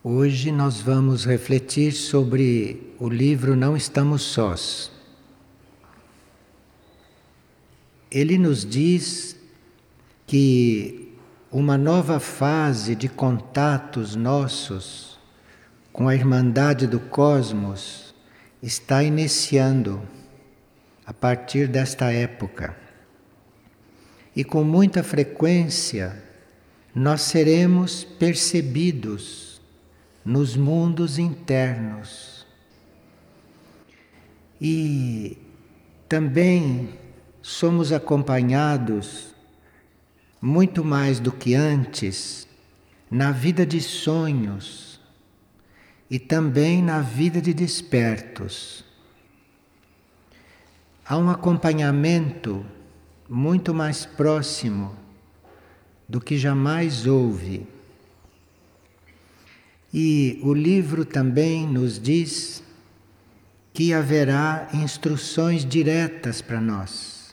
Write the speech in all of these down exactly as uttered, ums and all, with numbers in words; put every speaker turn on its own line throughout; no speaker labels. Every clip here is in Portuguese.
Hoje nós vamos refletir sobre o livro Não Estamos Sós. Ele nos diz que uma nova fase de contatos nossos com a Irmandade do Cosmos está iniciando a partir desta época. E com muita frequência nós seremos percebidos nos mundos internos. E também somos acompanhados, muito mais do que antes, na vida de sonhos e também na vida de despertos. Há um acompanhamento muito mais próximo do que jamais houve. E o livro também nos diz que haverá instruções diretas para nós.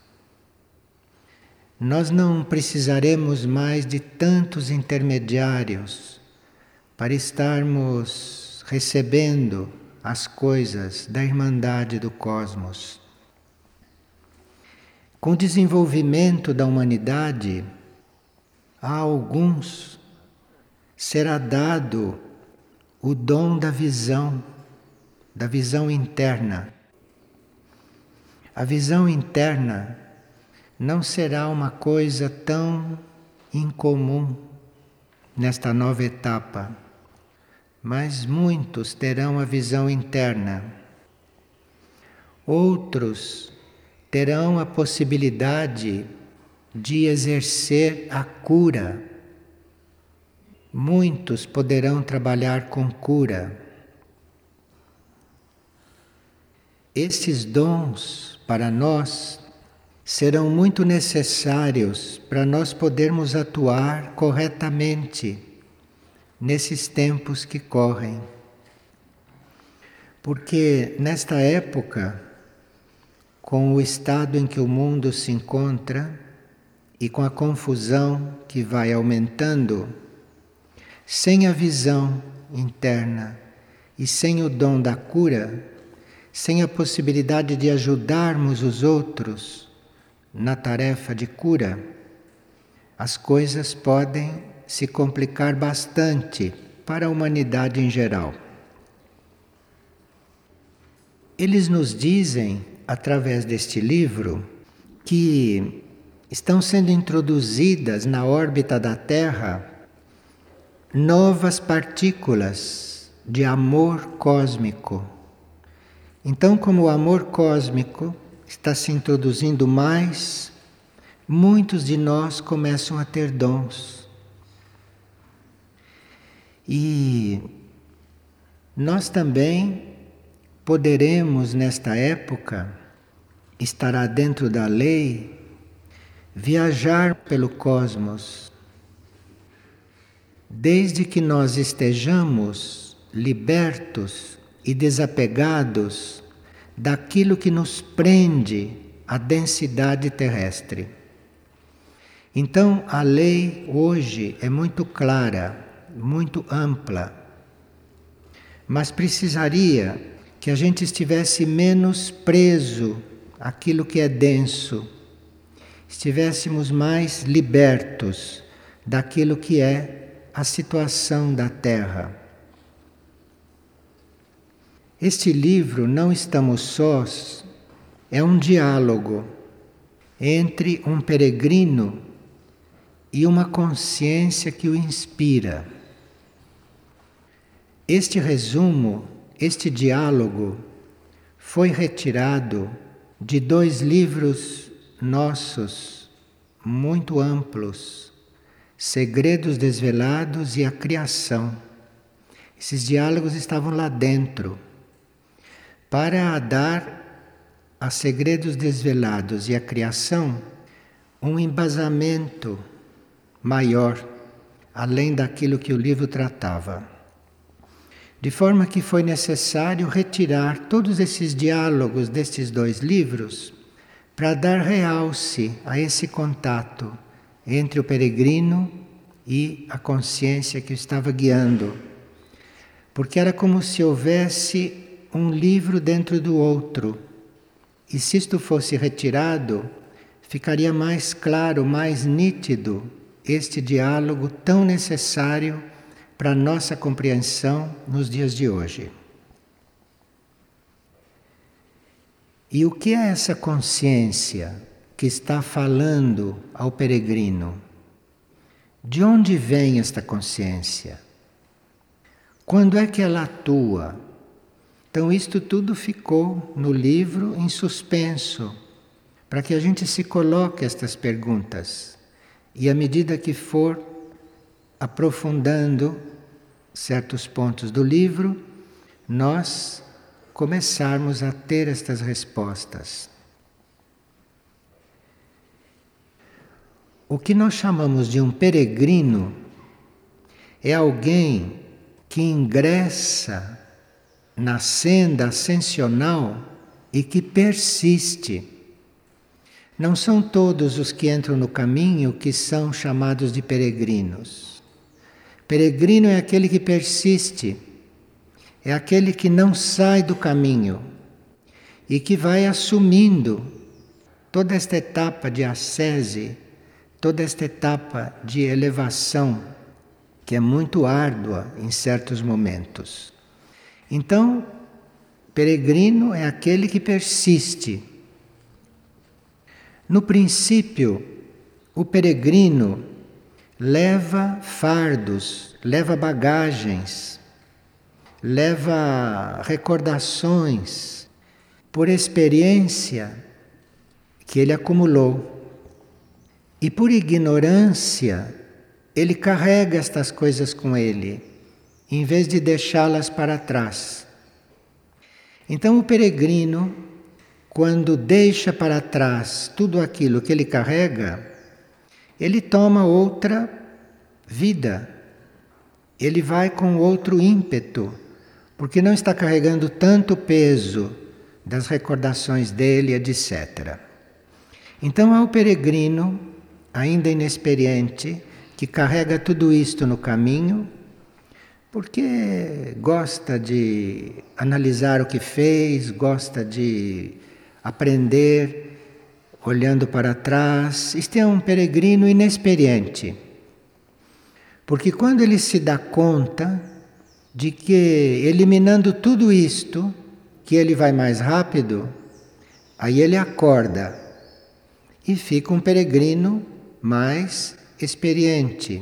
Nós não precisaremos mais de tantos intermediários para estarmos recebendo as coisas da Irmandade do Cosmos. Com o desenvolvimento da humanidade, a alguns será dado o dom da visão, da visão interna. A visão interna não será uma coisa tão incomum nesta nova etapa, mas muitos terão a visão interna. Outros terão a possibilidade de exercer a cura. Muitos poderão trabalhar com cura. Esses dons para nós serão muito necessários para nós podermos atuar corretamente nesses tempos que correm. Porque nesta época, com o estado em que o mundo se encontra e com a confusão que vai aumentando, sem a visão interna e sem o dom da cura, sem a possibilidade de ajudarmos os outros na tarefa de cura, as coisas podem se complicar bastante para a humanidade em geral. Eles nos dizem, através deste livro, que estão sendo introduzidas na órbita da Terra novas partículas de amor cósmico. Então, como o amor cósmico está se introduzindo mais, muitos de nós começam a ter dons. E nós também poderemos, nesta época, estará dentro da lei, viajar pelo cosmos. Desde que nós estejamos libertos e desapegados daquilo que nos prende à densidade terrestre. Então, a lei hoje é muito clara, muito ampla, mas precisaria que a gente estivesse menos preso àquilo que é denso, estivéssemos mais libertos daquilo que é a situação da Terra. Este livro, Não Estamos Sós, é um diálogo entre um peregrino e uma consciência que o inspira. Este resumo, este diálogo, foi retirado de dois livros nossos, muito amplos, Segredos Desvelados e a Criação. Esses diálogos estavam lá dentro, para dar a Segredos Desvelados e a Criação um embasamento maior, além daquilo que o livro tratava. De forma que foi necessário retirar todos esses diálogos destes dois livros para dar realce a esse contato entre o peregrino e a consciência que o estava guiando. porque era como se houvesse um livro dentro do outro. E se isto fosse retirado, ficaria mais claro, mais nítido este diálogo tão necessário para a nossa compreensão nos dias de hoje. E o que é essa consciência que está falando ao peregrino? De onde vem esta consciência? Quando é que ela atua? Então, isto tudo ficou no livro em suspenso, para que a gente se coloque estas perguntas. E à medida que for aprofundando certos pontos do livro, nós começarmos a ter estas respostas. O que nós chamamos de um peregrino é alguém que ingressa na senda ascensional e que persiste. Não são todos os que entram no caminho que são chamados de peregrinos. Peregrino é aquele que persiste, é aquele que não sai do caminho e que vai assumindo toda esta etapa de ascese, toda esta etapa de elevação, que é muito árdua em certos momentos. Então, peregrino é aquele que persiste. No princípio, o peregrino leva fardos, leva bagagens, leva recordações por experiência que ele acumulou. E por ignorância, ele carrega estas coisas com ele, em vez de deixá-las para trás. Então o peregrino, quando deixa para trás tudo aquilo que ele carrega, ele toma outra vida. Ele vai com outro ímpeto, porque não está carregando tanto peso das recordações dele, etcétera. Então há o peregrino, ainda inexperiente, que carrega tudo isto no caminho, porque gosta de analisar o que fez, gosta de aprender, olhando para trás. Este é um peregrino inexperiente, porque quando ele se dá conta de que, eliminando tudo isto, que ele vai mais rápido, aí ele acorda e fica um peregrino mais experiente.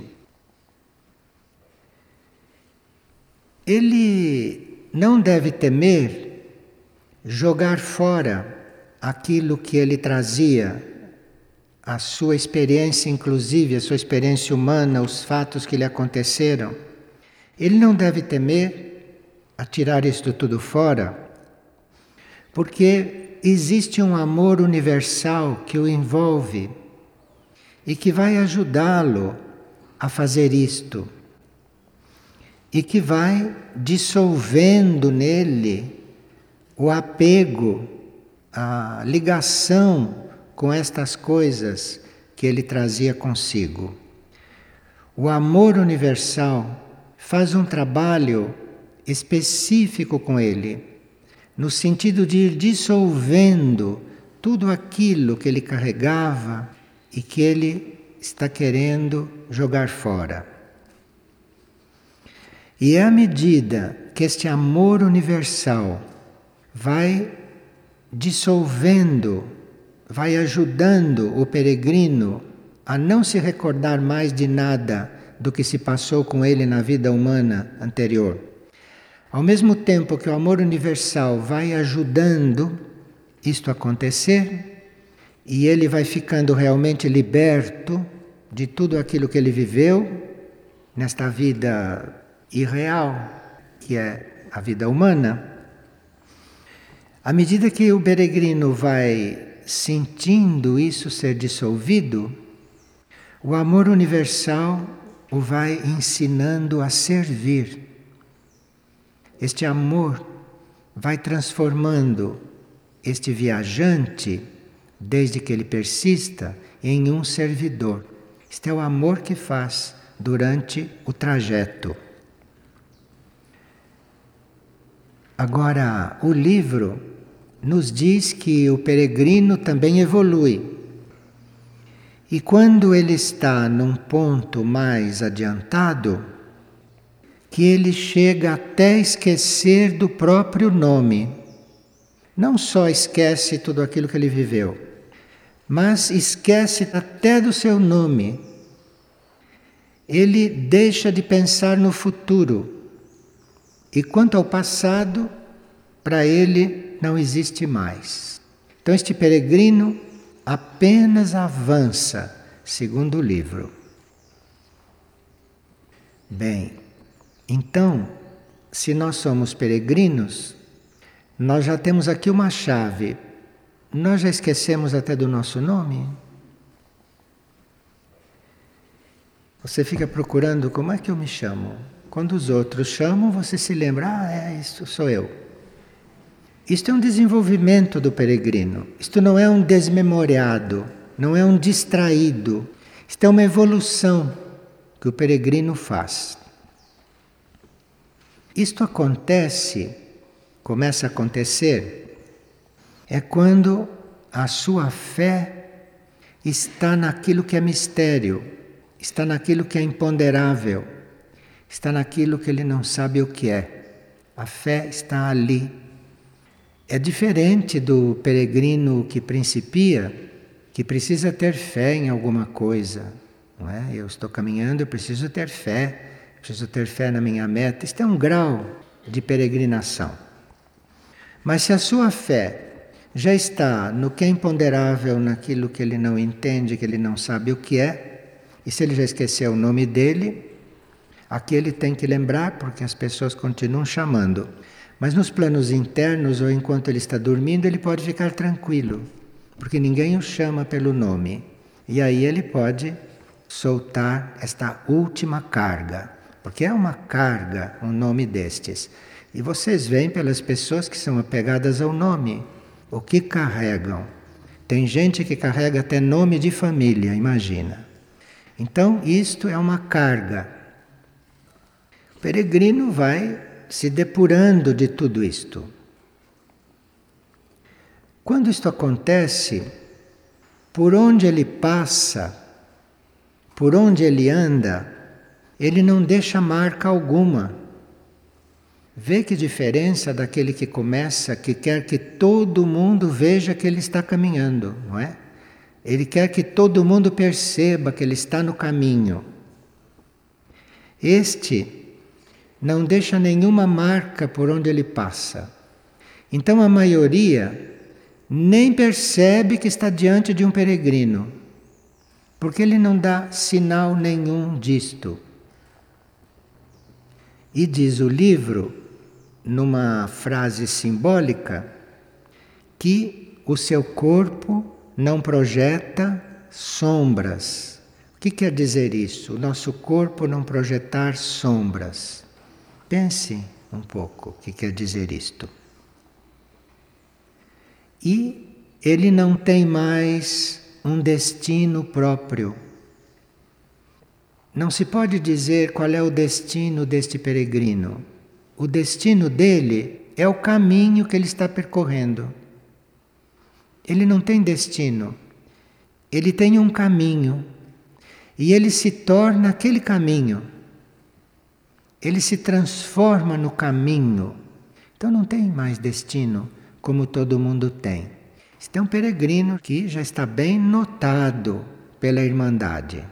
Ele não deve temer jogar fora aquilo que ele trazia, a sua experiência, inclusive a sua experiência humana, os fatos que lhe aconteceram. Ele não deve temer atirar isto tudo fora, porque existe um amor universal que o envolve e que vai ajudá-lo a fazer isto, e que vai dissolvendo nele o apego, a ligação com estas coisas que ele trazia consigo. O amor universal faz um trabalho específico com ele, no sentido de ir dissolvendo tudo aquilo que ele carregava e que ele está querendo jogar fora. E é à medida que este amor universal vai dissolvendo, vai ajudando o peregrino a não se recordar mais de nada do que se passou com ele na vida humana anterior. Ao mesmo tempo que o amor universal vai ajudando isto a acontecer, e ele vai ficando realmente liberto de tudo aquilo que ele viveu nesta vida irreal, que é a vida humana. À medida que o peregrino vai sentindo isso ser dissolvido, o amor universal o vai ensinando a servir. Este amor vai transformando este viajante, desde que ele persista, em um servidor. Este é o amor que faz durante o trajeto. Agora, o livro nos diz que o peregrino também evolui. E quando ele está num ponto mais adiantado, que ele chega até esquecer do próprio nome. Não só esquece tudo aquilo que ele viveu, mas esquece até do seu nome. Ele deixa de pensar no futuro. E quanto ao passado, para ele não existe mais. Então este peregrino apenas avança, segundo o livro. Bem, então, se nós somos peregrinos, nós já temos aqui uma chave. Nós já esquecemos até do nosso nome? Você fica procurando como é que eu me chamo. Quando os outros chamam, você se lembra, ah, é, isso sou eu. Isto é um desenvolvimento do peregrino. Isto não é um desmemoriado, não é um distraído. Isto é uma evolução que o peregrino faz. Isto acontece, começa a acontecer, é quando a sua fé está naquilo que é mistério, está naquilo que é imponderável, está naquilo que ele não sabe o que é. A fé está ali. É diferente do peregrino que principia, que precisa ter fé em alguma coisa. Não é? Eu estou caminhando, eu preciso ter fé. Preciso ter fé na minha meta. Isto é um grau de peregrinação. Mas se a sua fé já está no que é imponderável, naquilo que ele não entende, que ele não sabe o que é, e se ele já esqueceu o nome dele, aqui ele tem que lembrar, porque as pessoas continuam chamando. Mas nos planos internos, ou enquanto ele está dormindo, ele pode ficar tranquilo, porque ninguém o chama pelo nome. E aí ele pode soltar esta última carga. Porque é uma carga, um nome destes. E vocês veem pelas pessoas que são apegadas ao nome, o que carregam. Tem gente que carrega até nome de família, imagina. Então, isto é uma carga. O peregrino vai se depurando de tudo isto. Quando isto acontece, por onde ele passa, por onde ele anda, ele não deixa marca alguma. Vê que diferença daquele que começa, que quer que todo mundo veja que ele está caminhando, não é? Ele quer que todo mundo perceba que ele está no caminho. Este não deixa nenhuma marca por onde ele passa. Então a maioria nem percebe que está diante de um peregrino, porque ele não dá sinal nenhum disto. E diz o livro, numa frase simbólica, que o seu corpo não projeta sombras. O que quer dizer isso? O nosso corpo não projetar sombras. Pense um pouco o que quer dizer isto. E ele não tem mais um destino próprio. Não se pode dizer qual é o destino deste peregrino. O destino dele é o caminho que ele está percorrendo. Ele não tem destino. Ele tem um caminho. E ele se torna aquele caminho. Ele se transforma no caminho. Então não tem mais destino como todo mundo tem. Este é um peregrino que já está bem notado pela Irmandade.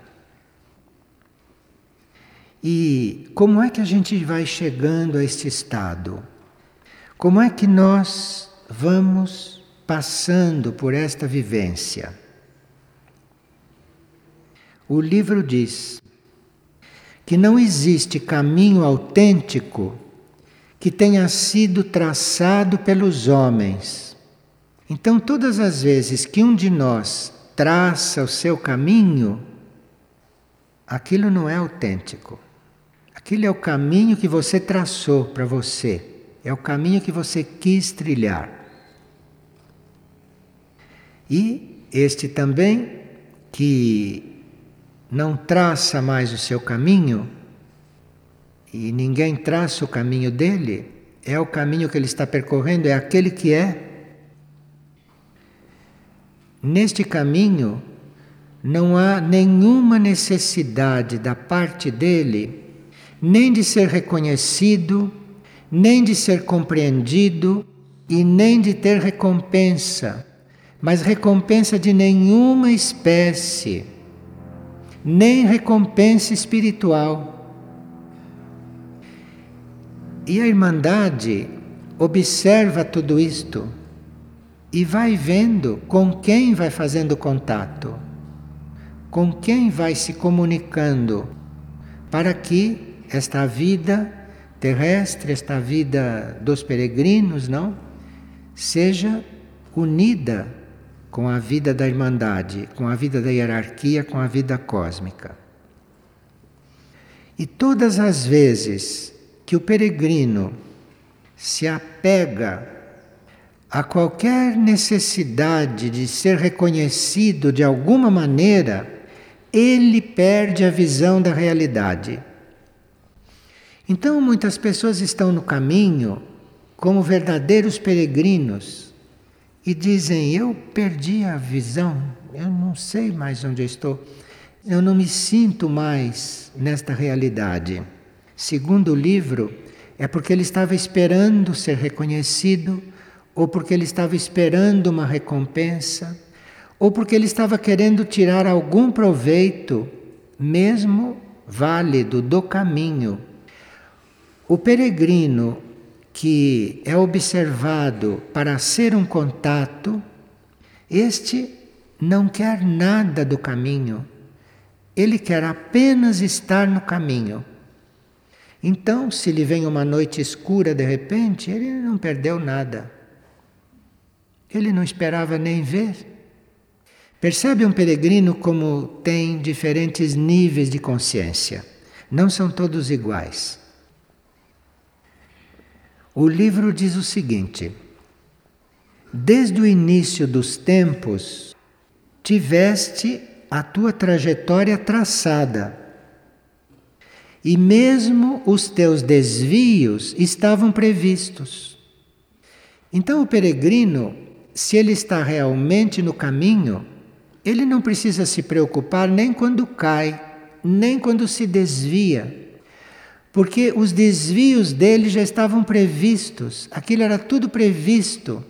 E como é que a gente vai chegando a este estado? Como é que nós vamos passando por esta vivência? O livro diz que não existe caminho autêntico que tenha sido traçado pelos homens. Então, todas as vezes que um de nós traça o seu caminho, aquilo não é autêntico. Aquilo é o caminho que você traçou para você. É o caminho que você quis trilhar. E este também, que não traça mais o seu caminho, e ninguém traça o caminho dele, É o caminho que ele está percorrendo, é aquele que é. Neste caminho, não há nenhuma necessidade da parte dele, nem de ser reconhecido, nem de ser compreendido e nem de ter recompensa, mas recompensa de nenhuma espécie, nem recompensa espiritual. E a Irmandade observa tudo isto e vai vendo com quem vai fazendo contato, com quem vai se comunicando, para que esta vida terrestre, esta vida dos peregrinos, não, seja unida com a vida da Irmandade, com a vida da hierarquia, com a vida cósmica. E todas as vezes que o peregrino se apega a qualquer necessidade de ser reconhecido de alguma maneira, ele perde a visão da realidade. Então, muitas pessoas estão no caminho como verdadeiros peregrinos e dizem: eu perdi a visão, eu não sei mais onde eu estou, eu não me sinto mais nesta realidade. Segundo o livro, é porque ele estava esperando ser reconhecido, ou porque ele estava esperando uma recompensa, ou porque ele estava querendo tirar algum proveito, mesmo válido, do caminho. O peregrino que é observado para ser um contato, este não quer nada do caminho, ele quer apenas estar no caminho. Então, se lhe vem uma noite escura de repente, ele não perdeu nada. Ele não esperava nem ver. Percebe um peregrino como tem diferentes níveis de consciência. Não são todos iguais. O livro diz o seguinte: desde o início dos tempos, tiveste a tua trajetória traçada, e mesmo os teus desvios estavam previstos. Então o peregrino, se ele está realmente no caminho, ele não precisa se preocupar nem quando cai, nem quando se desvia, porque os desvios dele já estavam previstos, aquilo era tudo previsto.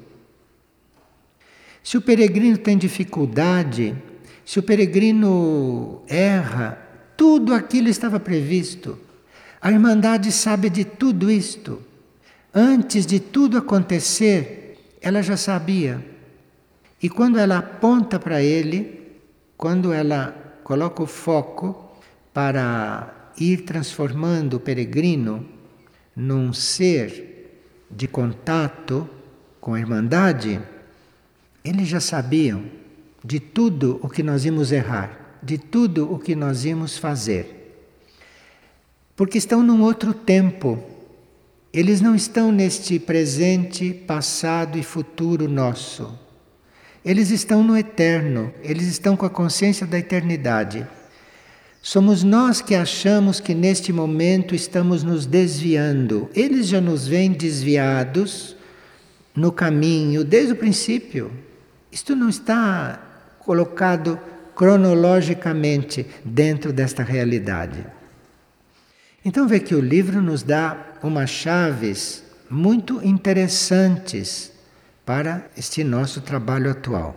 Se o peregrino tem dificuldade, se o peregrino erra, tudo aquilo estava previsto. A Irmandade sabe de tudo isto. Antes de tudo acontecer, ela já sabia. E quando ela aponta para ele, quando ela coloca o foco para ir transformando o peregrino num ser de contato com a Irmandade, eles já sabiam de tudo o que nós íamos errar, de tudo o que nós íamos fazer. Porque estão num outro tempo. Eles não estão neste presente, passado e futuro nosso. Eles estão no eterno, eles estão com a consciência da eternidade. Somos nós que achamos que neste momento estamos nos desviando. Eles já nos veem desviados no caminho desde o princípio. Isto não está colocado cronologicamente dentro desta realidade. Então vê que o livro nos dá umas chaves muito interessantes para este nosso trabalho atual.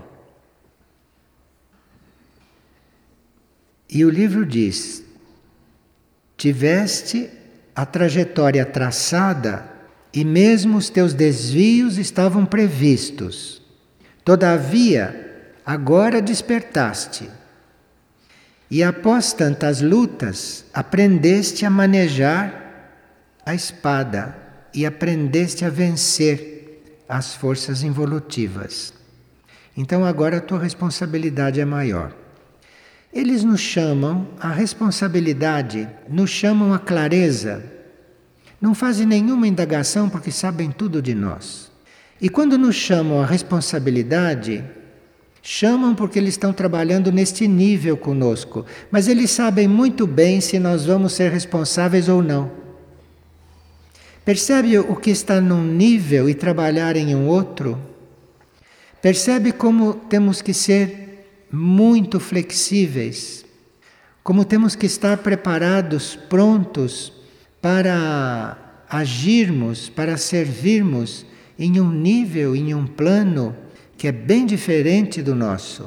E o livro diz: tiveste a trajetória traçada e mesmo os teus desvios estavam previstos. Todavia, agora despertaste. E após tantas lutas, aprendeste a manejar a espada e aprendeste a vencer as forças involutivas. Então agora a tua responsabilidade é maior. Eles nos chamam a responsabilidade, nos chamam a clareza. Não fazem nenhuma indagação porque sabem tudo de nós. E quando nos chamam a responsabilidade, chamam porque eles estão trabalhando neste nível conosco, mas eles sabem muito bem se nós vamos ser responsáveis ou não. Percebe o que está num nível e trabalhar em um outro? Percebe como temos que ser muito flexíveis, como temos que estar preparados, prontos para agirmos, para servirmos em um nível, em um plano que é bem diferente do nosso.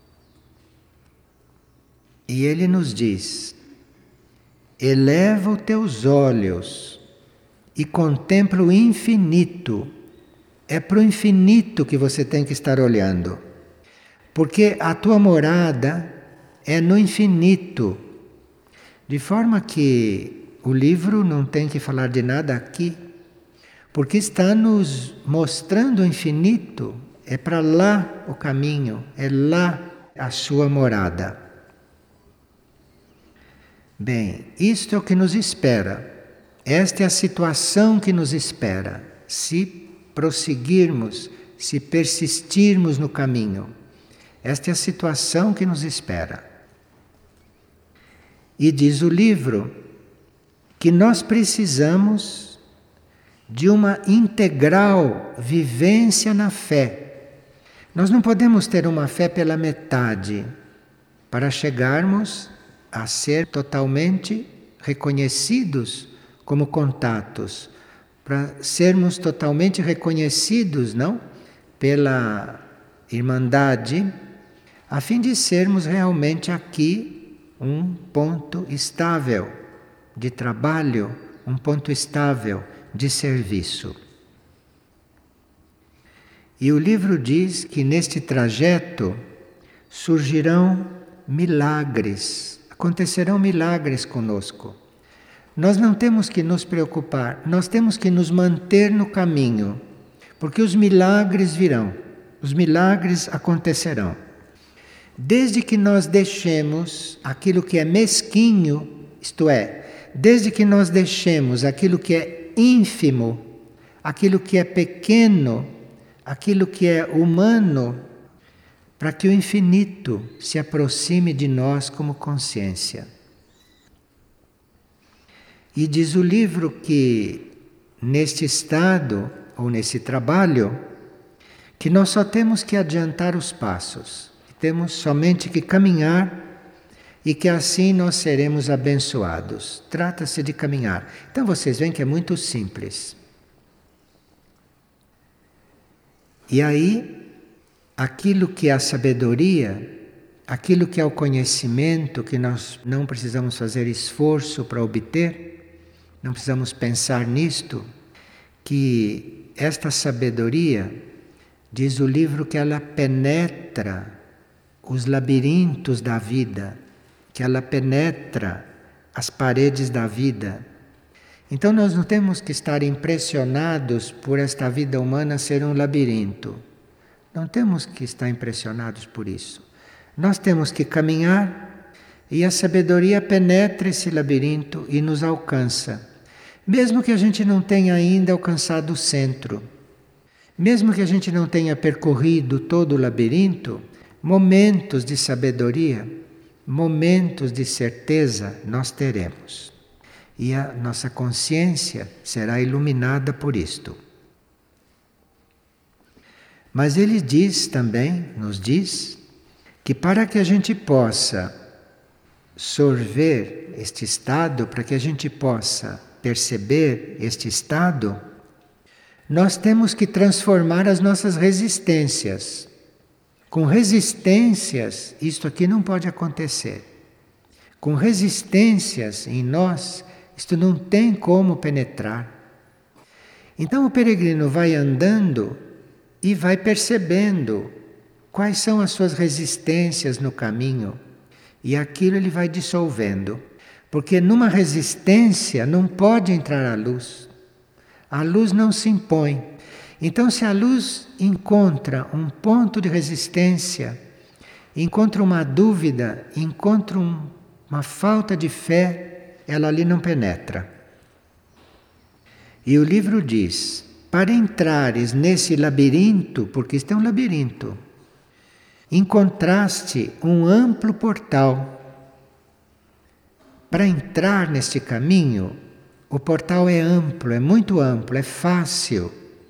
E ele nos diz: eleva os teus olhos e contempla o infinito. É para o infinito que você tem que estar olhando, porque a tua morada é no infinito, de forma que o livro não tem que falar de nada aqui, porque está nos mostrando o infinito. É para lá o caminho, é lá a sua morada. Bem, isto é o que nos espera. Esta é a situação que nos espera, se prosseguirmos, se persistirmos no caminho. Esta é a situação que nos espera. E diz o livro que nós precisamos de uma integral vivência na fé. Nós não podemos ter uma fé pela metade para chegarmos a ser totalmente reconhecidos como contatos, para sermos totalmente reconhecidos, não, pela Irmandade, a fim de sermos realmente aqui um ponto estável de trabalho, um ponto estável de serviço. E o livro diz que neste trajeto surgirão milagres, acontecerão milagres conosco. Nós não temos que nos preocupar, nós temos que nos manter no caminho, porque os milagres virão, os milagres acontecerão. Desde que nós deixemos aquilo que é mesquinho, isto é, desde que nós deixemos aquilo que é ínfimo, aquilo que é pequeno, aquilo que é humano, para que o infinito se aproxime de nós como consciência. E diz o livro que neste estado, ou nesse trabalho, que nós só temos que adiantar os passos, temos somente que caminhar e que assim nós seremos abençoados. Trata-se de caminhar. Então vocês veem que é muito simples. E aí, aquilo que é a sabedoria, aquilo que é o conhecimento, que nós não precisamos fazer esforço para obter, não precisamos pensar nisto, que esta sabedoria, diz o livro que ela penetra os labirintos da vida, que ela penetra as paredes da vida. Então nós não temos que estar impressionados por esta vida humana ser um labirinto. Não temos que estar impressionados por isso. Nós temos que caminhar e a sabedoria penetra esse labirinto e nos alcança. Mesmo que a gente não tenha ainda alcançado o centro, mesmo que a gente não tenha percorrido todo o labirinto, momentos de sabedoria, momentos de certeza nós teremos. E a nossa consciência será iluminada por isto. Mas ele diz também, nos diz, que para que a gente possa sorver este estado, para que a gente possa perceber este estado, nós temos que transformar as nossas resistências. Com resistências, isto aqui não pode acontecer. Com resistências em nós, isto não tem como penetrar. Então o peregrino vai andando e vai percebendo quais são as suas resistências no caminho. E aquilo ele vai dissolvendo. Porque numa resistência não pode entrar a luz. A luz não se impõe. Então, se a luz encontra um ponto de resistência, encontra uma dúvida, encontra um, uma falta de fé, ela ali não penetra. E o livro diz, para entrares nesse labirinto, porque isto é um labirinto, encontraste um amplo portal. Para entrar neste caminho, O portal é amplo, é muito amplo, é fácil.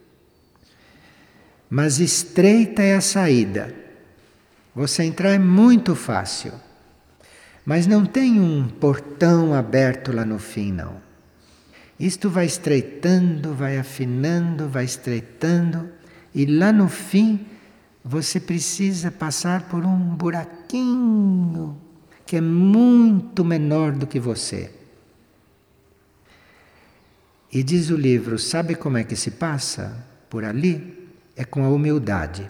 Mas estreita é a saída. Você entrar é muito fácil. Mas não tem um portão aberto lá no fim, não. Isto vai estreitando, vai afinando, vai estreitando. E lá no fim, você precisa passar por um buraquinho que é muito menor do que você. E diz o livro, sabe como é que se passa por ali? É com a humildade.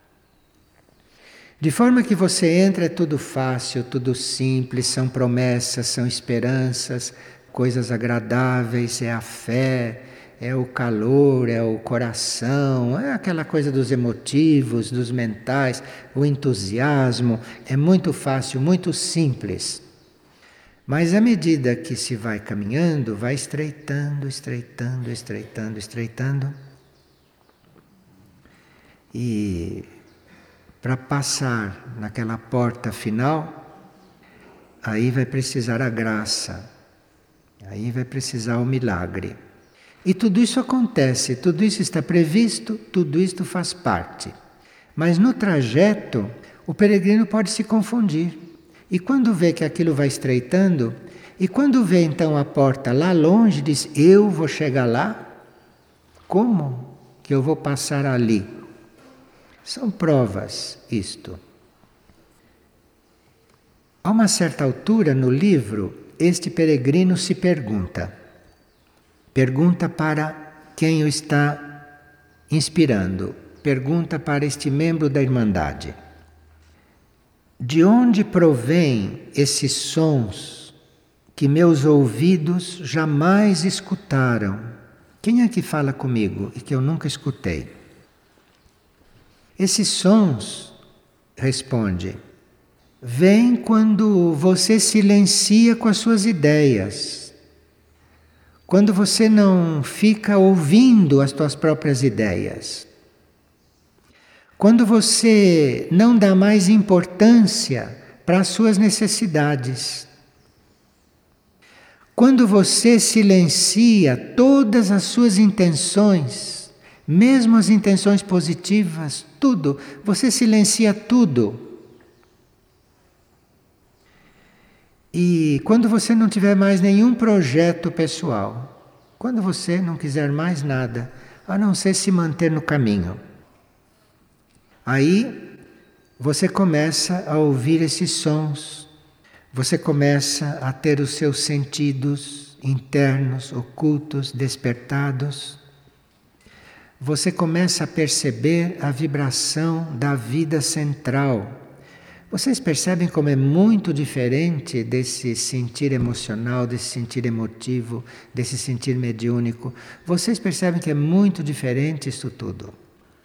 De forma que você entra, é tudo fácil, tudo simples, são promessas, são esperanças, coisas agradáveis, é a fé, é o calor, é o coração, é aquela coisa dos emotivos, dos mentais, o entusiasmo. É muito fácil, muito simples. Mas à medida que se vai caminhando, vai estreitando, estreitando, estreitando, estreitando. E para passar naquela porta final, aí vai precisar a graça, aí vai precisar o milagre. E tudo isso acontece, tudo isso está previsto, tudo isso faz parte. Mas no trajeto, o peregrino pode se confundir. E quando vê que aquilo vai estreitando, e quando vê então a porta lá longe, diz, eu vou chegar lá? Como que eu vou passar ali? São provas isto. A uma certa altura no livro, este peregrino se pergunta. Pergunta para quem o está inspirando. Pergunta para este membro da Irmandade. De onde provém esses sons que meus ouvidos jamais escutaram? Quem é que fala comigo e que eu nunca escutei? Esses sons, responde, vêm quando você silencia com as suas ideias. Quando você não fica ouvindo as suas próprias ideias. Quando você não dá mais importância para as suas necessidades. Quando você silencia todas as suas intenções, mesmo as intenções positivas, tudo, você silencia tudo. E quando você não tiver mais nenhum projeto pessoal, quando você não quiser mais nada, a não ser se manter no caminho, aí você começa a ouvir esses sons, você começa a ter os seus sentidos internos, ocultos, despertados. Você começa a perceber a vibração da vida central. Vocês percebem como é muito diferente desse sentir emocional, desse sentir emotivo, desse sentir mediúnico? Vocês percebem que é muito diferente isso tudo.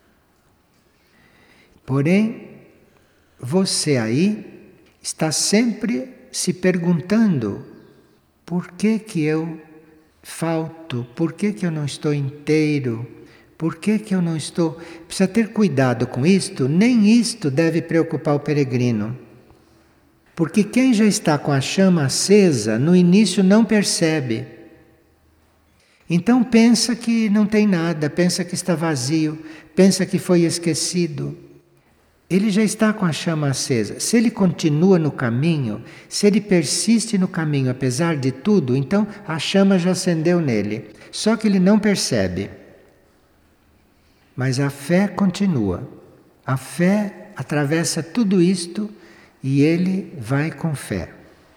Porém, você aí está sempre se perguntando por que que eu falto, por que que eu não estou inteiro, por que que eu não estou... Precisa ter cuidado com isto, nem isto deve preocupar o peregrino. Porque quem já está com a chama acesa, no início não percebe. Então pensa que não tem nada, pensa que está vazio, pensa que foi esquecido. Ele já está com a chama acesa. Se ele continua no caminho, se ele persiste no caminho apesar de tudo, então a chama já acendeu nele. Só que ele não percebe. Mas a fé continua. A fé atravessa tudo isto e ele vai com fé.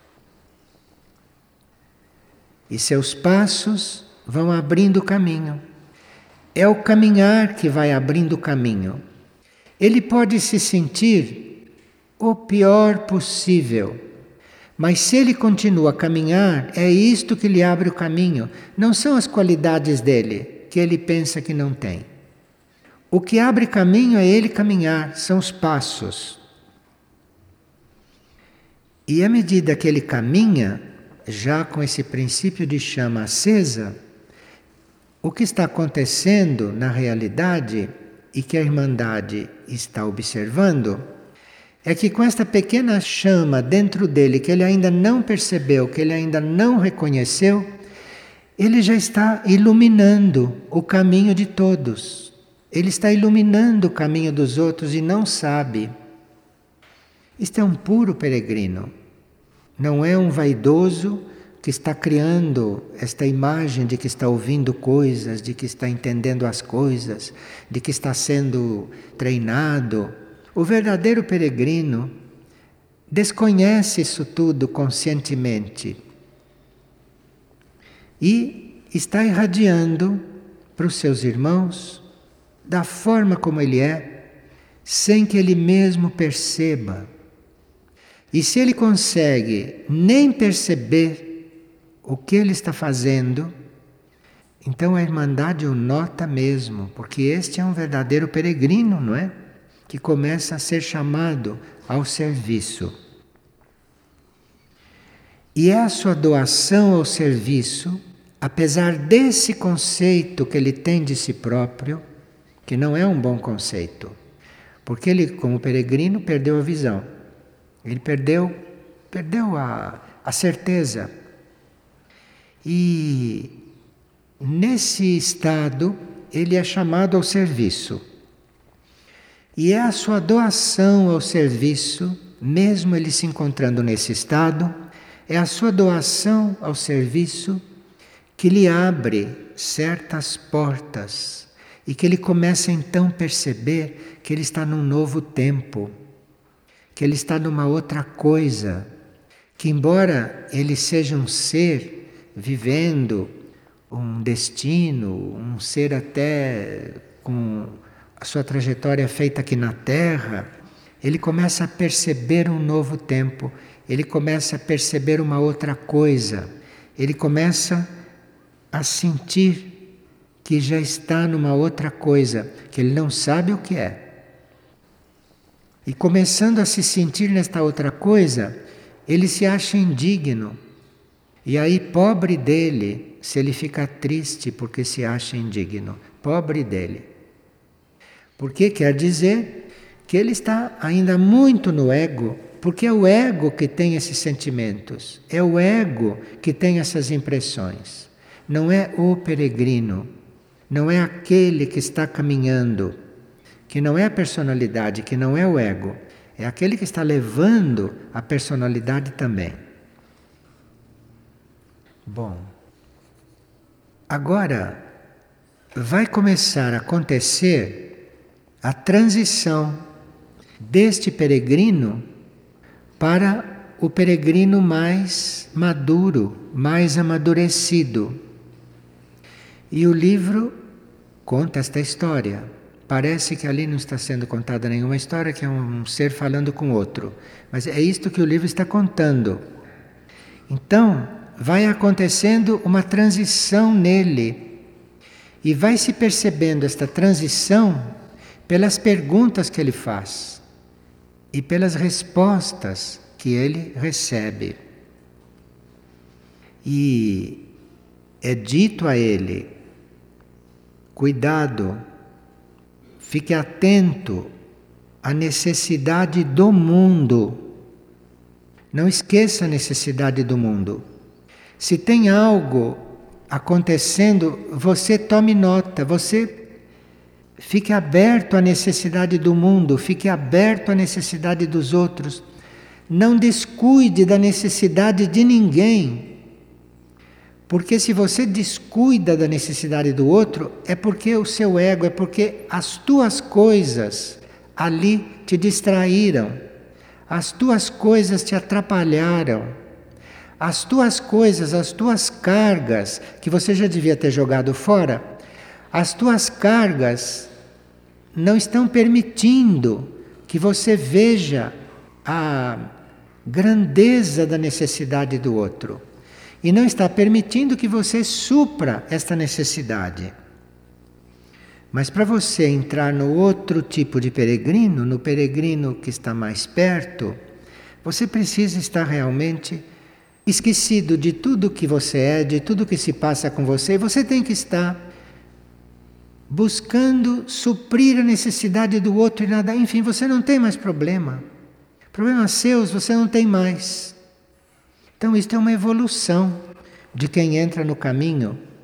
E seus passos vão abrindo o caminho. É o caminhar que vai abrindo o caminho. Ele pode se sentir o pior possível, mas se ele continua a caminhar, é isto que lhe abre o caminho. Não são as qualidades dele, que ele pensa que não tem. O que abre caminho é ele caminhar, são os passos. E à medida que ele caminha, já com esse princípio de chama acesa, o que está acontecendo na realidade e que a Irmandade está observando, é que com esta pequena chama dentro dele, que ele ainda não percebeu, que ele ainda não reconheceu, ele já está iluminando o caminho de todos. Ele está iluminando o caminho dos outros e não sabe. Isto é um puro peregrino. Não é um vaidoso que está criando esta imagem de que está ouvindo coisas, de que está entendendo as coisas, de que está sendo treinado. O verdadeiro peregrino desconhece isso tudo conscientemente e está irradiando para os seus irmãos da forma como ele é, sem que ele mesmo perceba. E se ele consegue nem perceber o que ele está fazendo, então a Irmandade o nota mesmo, porque este é um verdadeiro peregrino, não é? Que começa a ser chamado ao serviço. E é a sua doação ao serviço, apesar desse conceito que ele tem de si próprio, que não é um bom conceito, porque ele, como peregrino, perdeu a visão. Ele perdeu, perdeu a, a certeza. E nesse estado ele é chamado ao serviço. E é a sua doação ao serviço, mesmo ele se encontrando nesse estado, é a sua doação ao serviço que lhe abre certas portas e que ele começa então a perceber que ele está num novo tempo, que ele está numa outra coisa, que embora ele seja um ser vivendo um destino, um ser até com a sua trajetória feita aqui na Terra, ele começa a perceber um novo tempo, ele começa a perceber uma outra coisa, ele começa a sentir que já está numa outra coisa, que ele não sabe o que é. E começando a se sentir nesta outra coisa, ele se acha indigno. E aí, pobre dele, se ele fica triste porque se acha indigno. Pobre dele. Porque quer dizer que ele está ainda muito no ego, porque é o ego que tem esses sentimentos, é o ego que tem essas impressões. Não é o peregrino, não é aquele que está caminhando, que não é a personalidade, que não é o ego, é aquele que está levando a personalidade também. Bom, agora vai começar a acontecer a transição deste peregrino para o peregrino mais maduro, mais amadurecido. E o livro conta esta história. Parece que ali não está sendo contada nenhuma história, que é um ser falando com outro. Mas é isto que o livro está contando. Então, vai acontecendo uma transição nele. E vai se percebendo esta transição pelas perguntas que ele faz e pelas respostas que ele recebe. E é dito a ele: cuidado, fique atento à necessidade do mundo. Não esqueça a necessidade do mundo. Se tem algo acontecendo, você tome nota, você fique aberto à necessidade do mundo, fique aberto à necessidade dos outros. Não descuide da necessidade de ninguém. Porque se você descuida da necessidade do outro, é porque o seu ego, é porque as tuas coisas ali te distraíram, as tuas coisas te atrapalharam. As tuas coisas, as tuas cargas, que você já devia ter jogado fora, as tuas cargas não estão permitindo que você veja a grandeza da necessidade do outro. E não está permitindo que você supra esta necessidade. Mas para você entrar no outro tipo de peregrino, no peregrino que está mais perto, você precisa estar realmente esquecido de tudo que você é, de tudo que se passa com você, e você tem que estar buscando suprir a necessidade do outro e nada. Enfim, você não tem mais problema. Problemas seus você não tem mais. Então isto é uma evolução de quem entra no caminho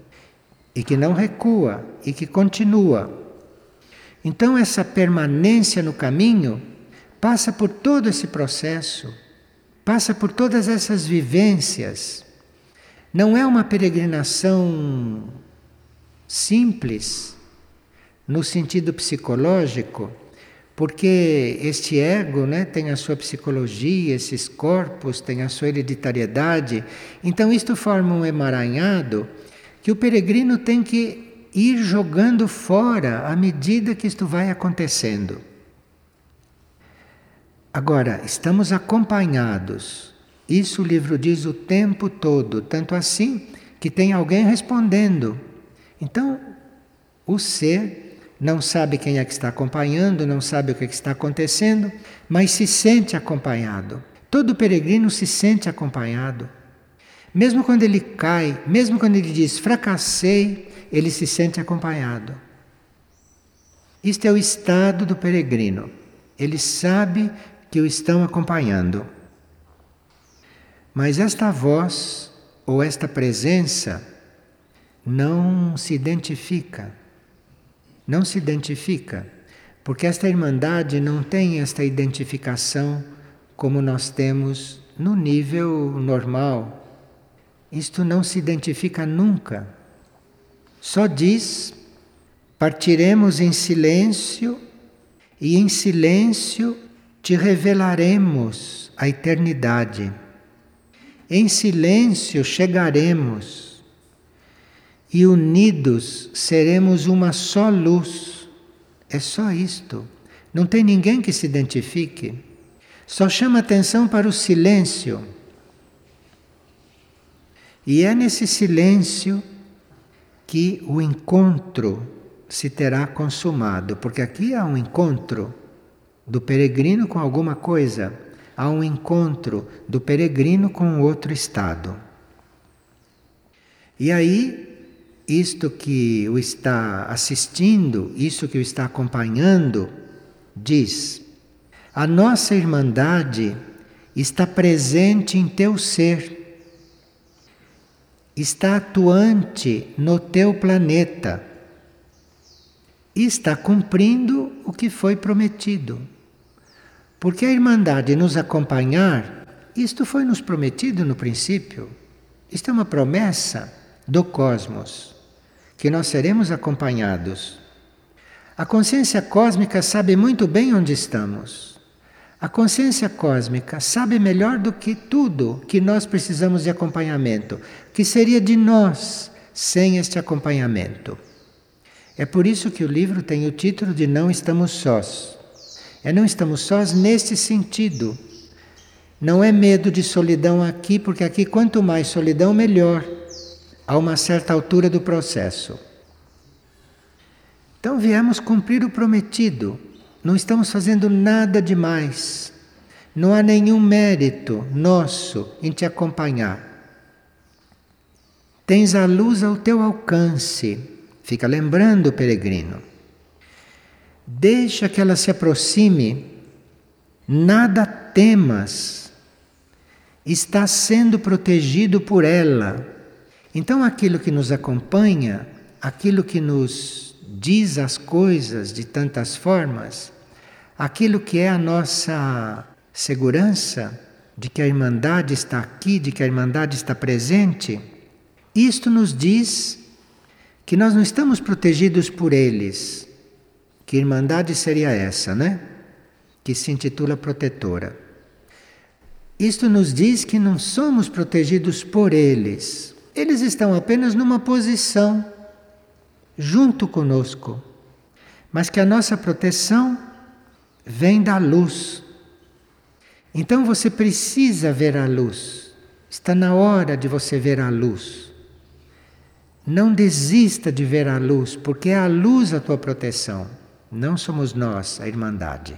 e que não recua e que continua. Então essa permanência no caminho passa por todo esse processo, passa por todas essas vivências. Não é uma peregrinação simples, no sentido psicológico, porque este ego, né, tem a sua psicologia, esses corpos têm a sua hereditariedade. Então isto forma um emaranhado que o peregrino tem que ir jogando fora à medida que isto vai acontecendo. Agora, estamos acompanhados. Isso o livro diz o tempo todo, tanto assim que tem alguém respondendo. Então, o ser não sabe quem é que está acompanhando, não sabe o que está acontecendo, mas se sente acompanhado. Todo peregrino se sente acompanhado. Mesmo quando ele cai, mesmo quando ele diz fracassei, ele se sente acompanhado. Isto é o estado do peregrino. Ele sabe que o estão acompanhando. Mas esta voz ou esta presença não se identifica. Não se identifica, porque esta irmandade não tem esta identificação como nós temos no nível normal. Isto não se identifica nunca. Só diz: partiremos em silêncio e em silêncio te revelaremos a eternidade. Em silêncio chegaremos e unidos seremos uma só luz. É só isto. Não tem ninguém que se identifique. Só chama atenção para o silêncio. E é nesse silêncio que o encontro se terá consumado. Porque aqui há um encontro do peregrino com alguma coisa. Há um encontro do peregrino com outro estado. E aí, isto que o está assistindo, isso que o está acompanhando, diz: a nossa irmandade está presente em teu ser, está atuante no teu planeta e está cumprindo o que foi prometido. Porque a irmandade nos acompanhar, isto foi nos prometido no princípio. Isto é uma promessa do cosmos, que nós seremos acompanhados. A consciência cósmica sabe muito bem onde estamos. A consciência cósmica sabe melhor do que tudo que nós precisamos de acompanhamento, que seria de nós sem este acompanhamento. É por isso que o livro tem o título de Não Estamos Sós. É não estamos sós neste sentido. Não é medo de solidão aqui, porque aqui quanto mais solidão, melhor, a uma certa altura do processo. Então viemos cumprir o prometido. Não estamos fazendo nada demais. Não há nenhum mérito nosso em te acompanhar. Tens a luz ao teu alcance. Fica lembrando, peregrino. Deixa que ela se aproxime. Nada temas. Está sendo protegido por ela. Então aquilo que nos acompanha, aquilo que nos diz as coisas de tantas formas, aquilo que é a nossa segurança de que a Irmandade está aqui, de que a Irmandade está presente, isto nos diz que nós não estamos protegidos por eles. Que Irmandade seria essa, né? Que se intitula protetora. Isto nos diz que não somos protegidos por eles. Eles estão apenas numa posição junto conosco, mas que a nossa proteção vem da luz. Então você precisa ver a luz. Está na hora de você ver a luz. Não desista de ver a luz, porque é a luz a tua proteção. Não somos nós, a Irmandade.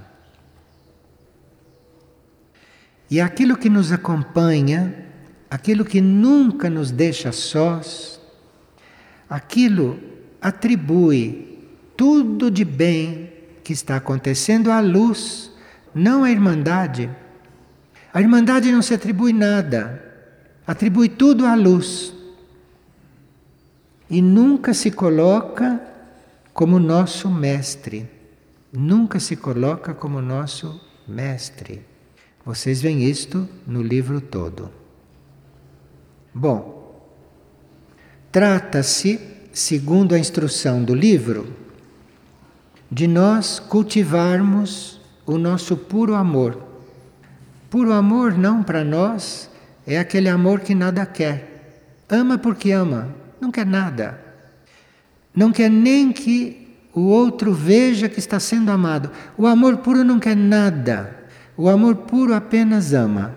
E aquilo que nos acompanha, aquilo que nunca nos deixa sós, aquilo atribui tudo de bem que está acontecendo à luz, não à Irmandade. A Irmandade não se atribui nada, atribui tudo à luz. e nunca se coloca como nosso mestre. Nunca se coloca como nosso mestre. Vocês veem isto no livro todo. Bom, trata-se, segundo a instrução do livro, de nós cultivarmos o nosso puro amor. Puro amor não para nós é aquele amor que nada quer. Ama porque ama, não quer nada. Não quer nem que o outro veja que está sendo amado. O amor puro não quer nada. O amor puro apenas ama.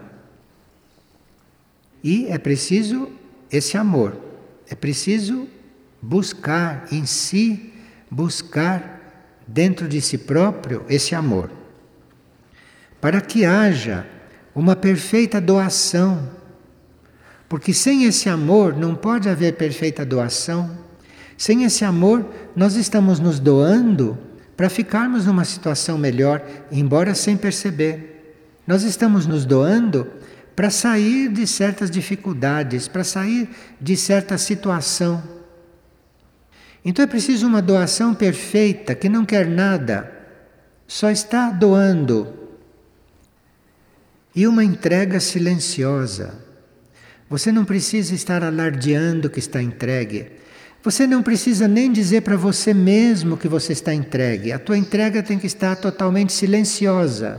E é preciso esse amor. É preciso buscar em si, buscar dentro de si próprio esse amor. Para que haja uma perfeita doação. Porque sem esse amor não pode haver perfeita doação. Sem esse amor, nós estamos nos doando para ficarmos numa situação melhor, embora sem perceber. Nós estamos nos doando para sair de certas dificuldades, para sair de certa situação. Então é preciso uma doação perfeita, que não quer nada, só está doando. E uma entrega silenciosa. Você não precisa estar alardeando que está entregue. Você não precisa nem dizer para você mesmo que você está entregue. A tua entrega tem que estar totalmente silenciosa.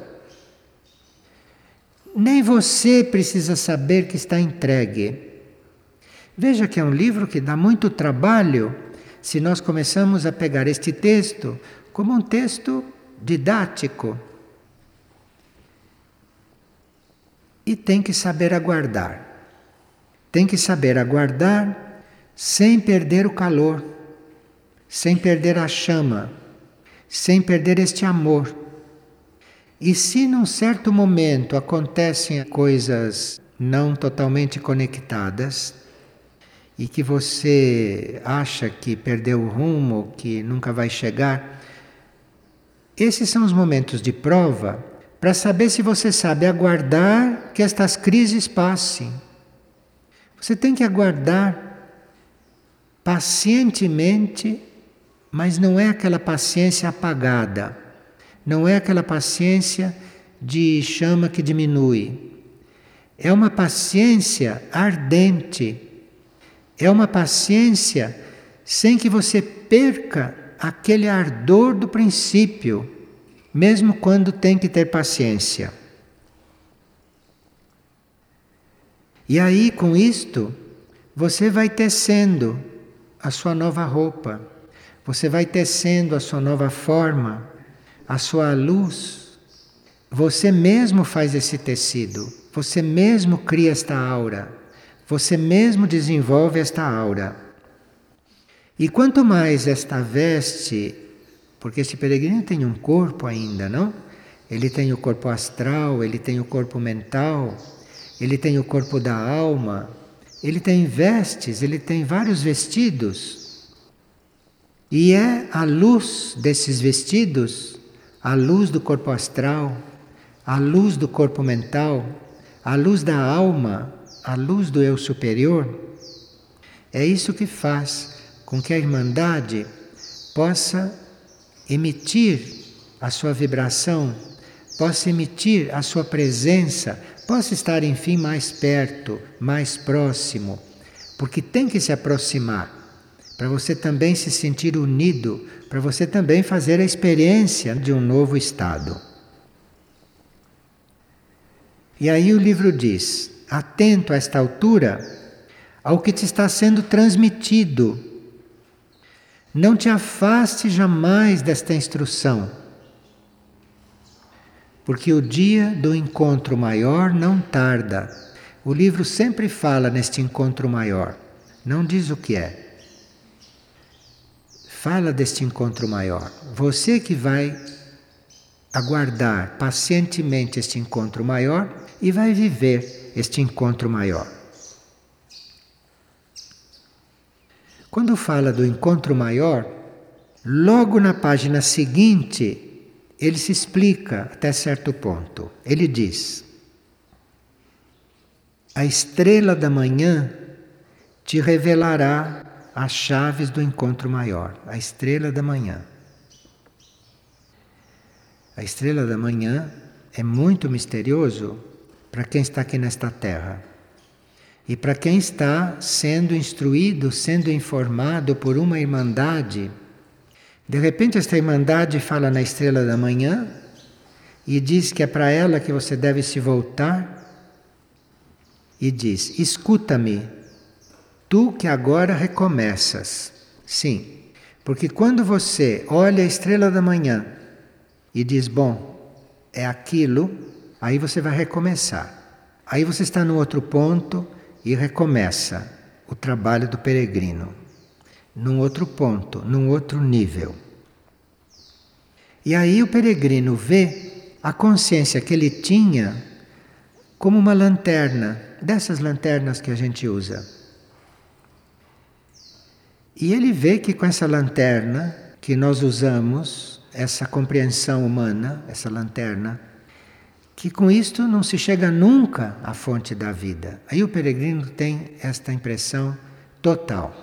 Nem você precisa saber que está entregue. Veja que é um livro que dá muito trabalho se nós começamos a pegar este texto como um texto didático. E tem que saber aguardar. Tem que saber aguardar sem perder o calor, sem perder a chama, sem perder este amor. E se num certo momento acontecem coisas não totalmente conectadas e que você acha que perdeu o rumo, que nunca vai chegar, esses são os momentos de prova para saber se você sabe aguardar que estas crises passem. Você tem que aguardar pacientemente, mas não é aquela paciência apagada, não é aquela paciência de chama que diminui. É uma paciência ardente, é uma paciência sem que você perca aquele ardor do princípio, mesmo quando tem que ter paciência. E aí, com isto, você vai tecendo a sua nova roupa, você vai tecendo a sua nova forma, a sua luz. Você mesmo faz esse tecido, você mesmo cria esta aura, você mesmo desenvolve esta aura. E quanto mais esta veste, porque este peregrino tem um corpo ainda, não? Ele tem o corpo astral, ele tem o corpo mental, ele tem o corpo da alma. Ele tem vestes, ele tem vários vestidos. E é a luz desses vestidos, a luz do corpo astral, a luz do corpo mental, a luz da alma, a luz do eu superior. É isso que faz com que a Irmandade possa emitir a sua vibração, possa emitir a sua presença, possa estar, enfim, mais perto, mais próximo, porque tem que se aproximar, para você também se sentir unido, para você também fazer a experiência de um novo estado. E aí o livro diz, atento a esta altura ao que te está sendo transmitido. Não te afaste jamais desta instrução, porque o dia do encontro maior não tarda. O livro sempre fala neste encontro maior, não diz o que é. Fala deste encontro maior. Você que vai aguardar pacientemente este encontro maior e vai viver este encontro maior. Quando fala do encontro maior, logo na página seguinte, ele se explica até certo ponto. Ele diz: a estrela da manhã te revelará as chaves do encontro maior, a estrela da manhã. A estrela da manhã é muito misterioso para quem está aqui nesta terra. E para quem está sendo instruído, sendo informado por uma irmandade, de repente esta irmandade fala na estrela da manhã e diz que é para ela que você deve se voltar e diz: escuta-me, tu que agora recomeças. Sim, porque quando você olha a estrela da manhã e diz, bom, é aquilo, aí você vai recomeçar. Aí você está no outro ponto e recomeça o trabalho do peregrino, num outro ponto, num outro nível. E aí o peregrino vê a consciência que ele tinha como uma lanterna, dessas lanternas que a gente usa. E ele vê que com essa lanterna que nós usamos, essa compreensão humana, essa lanterna, que com isto não se chega nunca à fonte da vida. Aí o peregrino tem esta impressão total.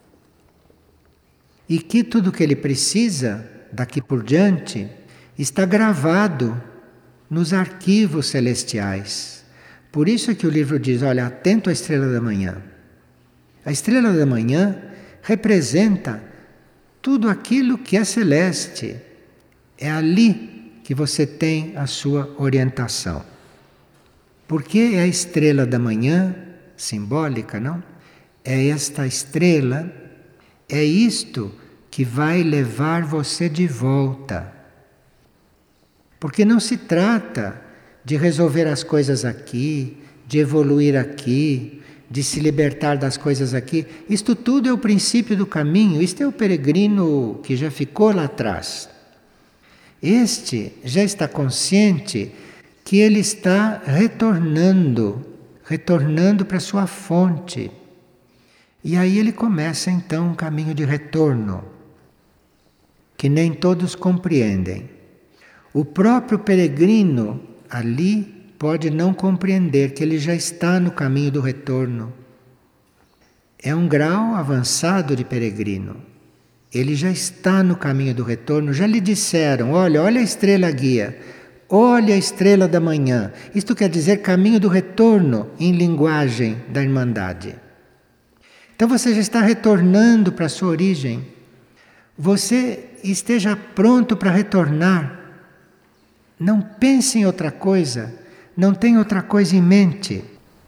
E que tudo que ele precisa, daqui por diante, está gravado nos arquivos celestiais. Por isso é que o livro diz, olha, atento à estrela da manhã. A estrela da manhã representa tudo aquilo que é celeste. É ali que você tem a sua orientação. Porque é a estrela da manhã, simbólica, não? É esta estrela, é isto que vai levar você de volta. Porque não se trata de resolver as coisas aqui, de evoluir aqui, de se libertar das coisas aqui. Isto tudo é o princípio do caminho, isto é o peregrino que já ficou lá atrás. Este já está consciente que ele está retornando, retornando para sua fonte. E aí ele começa então um caminho de retorno, que nem todos compreendem. O próprio peregrino ali pode não compreender que ele já está no caminho do retorno. É um grau avançado de peregrino. Ele já está no caminho do retorno, já lhe disseram, olha, olha a estrela guia, olha a estrela da manhã. Isto quer dizer caminho do retorno em linguagem da Irmandade. Então você já está retornando para a sua origem. Você esteja pronto para retornar. Não pense em outra coisa, não tenha outra coisa em mente.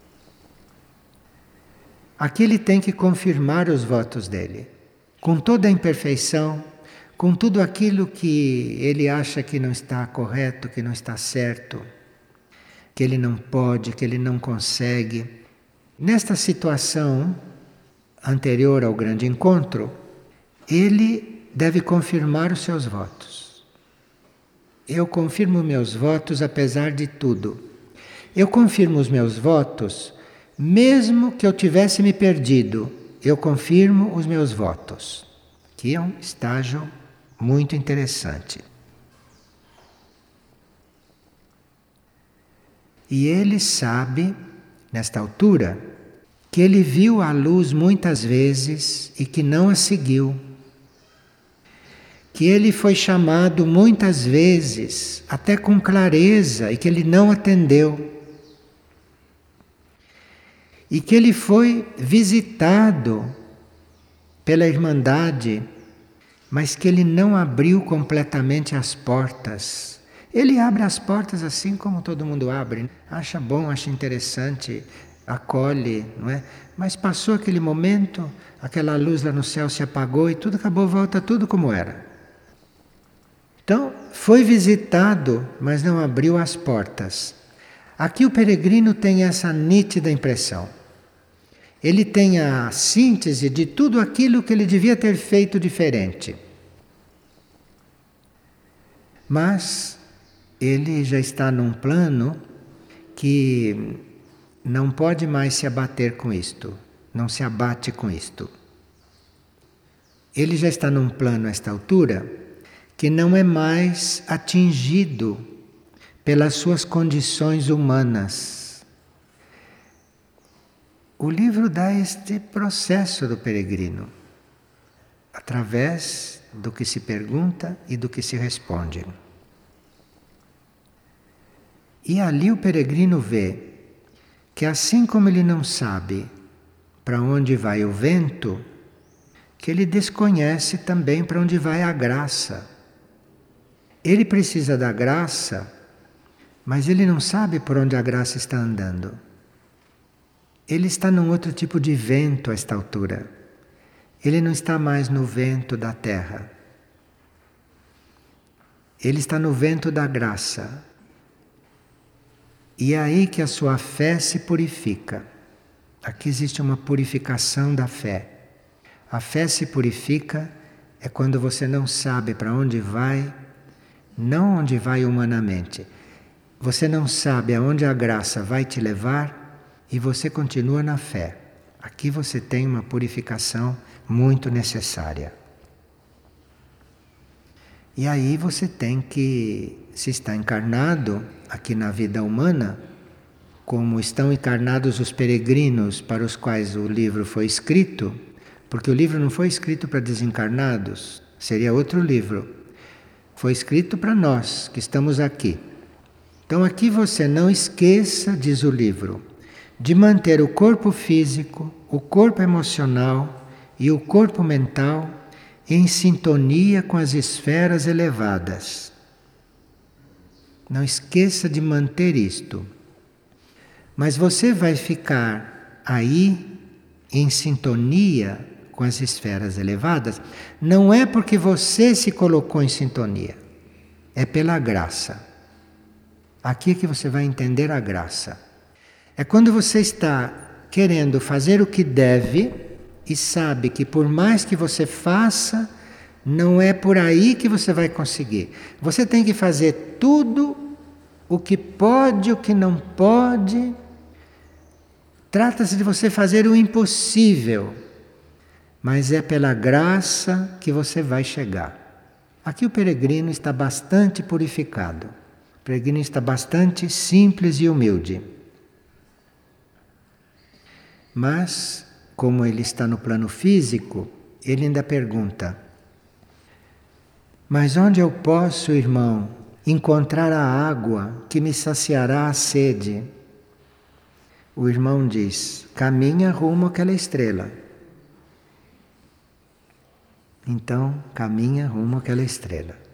Aqui ele tem que confirmar os votos dele, com toda a imperfeição, com tudo aquilo que ele acha que não está correto, que não está certo, que ele não pode, que ele não consegue. Nesta situação anterior ao grande encontro, ele deve confirmar os seus votos. Eu confirmo meus votos apesar de tudo. Eu confirmo os meus votos, mesmo que eu tivesse me perdido, eu confirmo os meus votos. Que é um estágio muito interessante. E ele sabe, nesta altura, que ele viu a luz muitas vezes e que não a seguiu. Que ele foi chamado muitas vezes, até com clareza, e que ele não atendeu. E que ele foi visitado pela Irmandade, mas que ele não abriu completamente as portas. Ele abre as portas assim como todo mundo abre, acha bom, acha interessante, acolhe, não é? Mas passou aquele momento, aquela luz lá no céu se apagou e tudo acabou, volta tudo como era. Então, foi visitado, mas não abriu as portas. Aqui o peregrino tem essa nítida impressão. Ele tem a síntese de tudo aquilo que ele devia ter feito diferente. Mas ele já está num plano que não pode mais se abater com isto, não se abate com isto. Ele já está num plano a esta altura que não é mais atingido pelas suas condições humanas. O livro dá este processo do peregrino. através do que se pergunta e do que se responde. E ali o peregrino vê que assim como ele não sabe para onde vai o vento, que ele desconhece também para onde vai a graça. Ele precisa da graça, mas ele não sabe por onde a graça está andando. Ele está num outro tipo de vento a esta altura. Ele não está mais no vento da terra. Ele está no vento da graça. E é aí que a sua fé se purifica. Aqui existe uma purificação da fé. A fé se purifica é quando você não sabe para onde vai, não onde vai humanamente. Você não sabe aonde a graça vai te levar e você continua na fé. Aqui você tem uma purificação muito necessária. E aí você tem que, se está encarnado aqui na vida humana, como estão encarnados os peregrinos para os quais o livro foi escrito, porque o livro não foi escrito para desencarnados, seria outro livro. Foi escrito para nós que estamos aqui. Então aqui você não esqueça, diz o livro, de manter o corpo físico, o corpo emocional e o corpo mental em sintonia com as esferas elevadas. Não esqueça de manter isto. Mas você vai ficar aí em sintonia com as esferas elevadas, não é porque você se colocou em sintonia, é pela graça. Aqui é que você vai entender a graça. É quando você está querendo fazer o que deve e sabe que por mais que você faça, não é por aí que você vai conseguir. Você tem que fazer tudo o que pode, o que não pode. Trata-se de você fazer o impossível, mas é pela graça que você vai chegar. Aqui o peregrino está bastante purificado. O peregrino está bastante simples e humilde. Mas, como ele está no plano físico, ele ainda pergunta: mas onde eu posso, irmão, encontrar a água que me saciará a sede? O irmão diz: caminha rumo àquela estrela. Então, caminha rumo àquela estrela.